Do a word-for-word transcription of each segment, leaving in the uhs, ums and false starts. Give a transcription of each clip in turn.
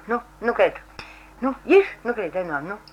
Nu, nu kaip? Nu, iš, nu kaip dainuojam, nu.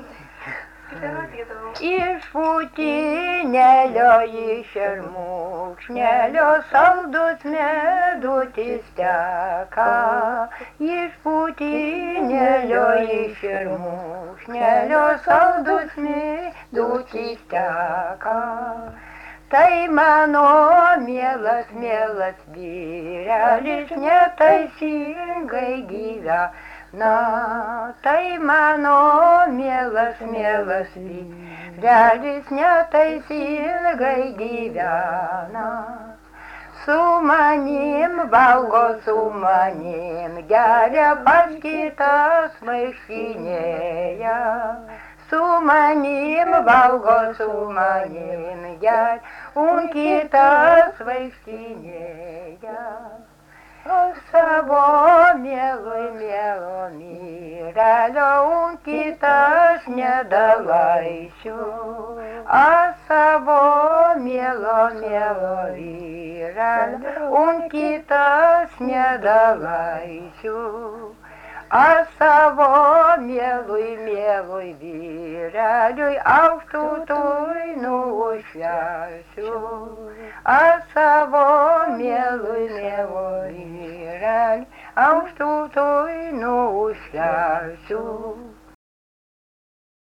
Iš putinėlio, iš šermukšnelio saldus medutis teka. Iš putinėlio, iš šermukšnelio saldus medutis teka. Tai mano mielas, mielas vyrelis neteisingai gyvena. Na, tai mano mielas, mielas vyrelis neteisingai gyvena. Su manim valgo, su manim geria, pas kitas vaikštinėja. Su manim valgo, su manim geria, un kitas vaikštinėja. O savo mielui, mielo vyrelio, un kitas nedalaisiu. O savo mielo, mielo vyrelio, un kitas nedalaisiu. O savo mielui, mielui vyreliui, aukštutui nušvęsiu. O savo mielui, mielui vyreliui, aukštutui nušvęsiu.